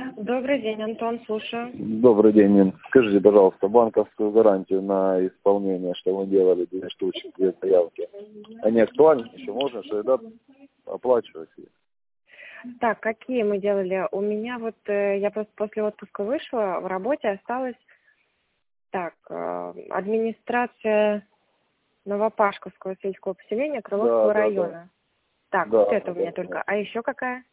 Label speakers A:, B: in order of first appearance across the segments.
A: Добрый день, Антон, слушаю.
B: Добрый день, Нин. Скажите, пожалуйста, банковскую гарантию на исполнение, что мы делали, 2 штучки, 2 заявки, они актуальны? Еще можно, что это оплачивать?
A: Так, какие мы делали? У меня вот, я просто после отпуска вышла, в работе осталась, так, администрация Новопашковского сельского поселения Крыловского района. Так,
B: Да,
A: вот это у меня только. А еще какая?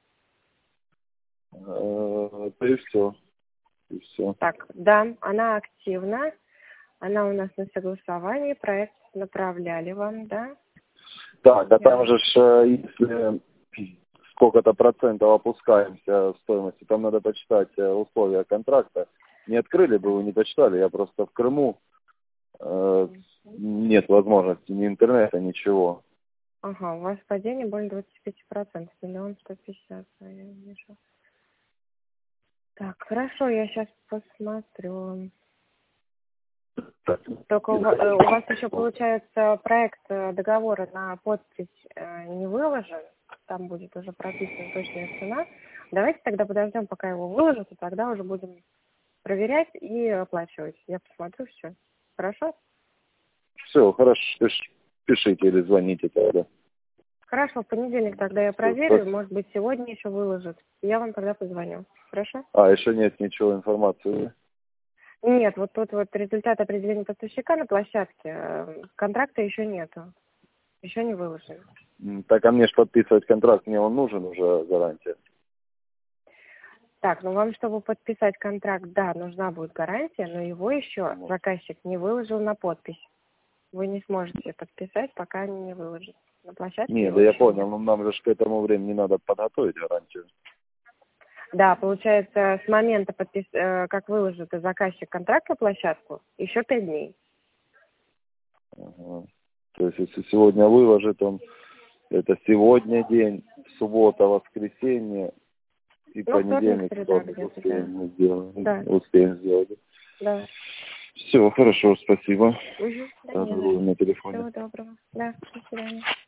B: Это и все. И все.
A: Так, да, она активна, она у нас на согласовании, проект направляли вам, да?
B: Так, а там же, если сколько-то процентов опускаемся в стоимости, там надо почитать условия контракта. Не открыли бы вы, не почитали, я просто в Крыму, нет возможности ни интернета, ничего.
A: Ага, у вас падение более 25%, 1 150 000, я вижу. Так, хорошо, я сейчас посмотрю. Только у вас еще, получается, проект договора на подпись не выложен. Там будет уже прописана точная цена. Давайте тогда подождем, пока его выложат, и тогда уже будем проверять и оплачивать. Я посмотрю все. Хорошо?
B: Все, хорошо, пишите или звоните тогда.
A: Хорошо, в понедельник тогда я проверю. Может быть, сегодня еще выложат. Я вам тогда позвоню. Хорошо?
B: Еще нет ничего информации?
A: Нет, вот тут вот результат определения поставщика на площадке. Контракта еще нету. Еще не выложен.
B: Так, а мне ж подписывать контракт, мне он нужен уже гарантия.
A: Так, ну вам, чтобы подписать контракт, да, нужна будет гарантия, но его еще заказчик не выложил на подпись. Вы не сможете подписать, пока не выложит на площадке.
B: Нет, да я понял, но нам же к этому времени надо подготовить гарантию.
A: Да, получается, с момента, как выложит заказчик контракт на площадку, еще 5 дней.
B: Ага. То есть, если сегодня выложит он, это сегодня день, суббота, воскресенье и понедельник, вторник успеем сделать.
A: Да.
B: Успеем сделать.
A: Да.
B: Все, хорошо, спасибо.
A: Угу.
B: На телефоне.
A: Всего доброго. Да, до свидания.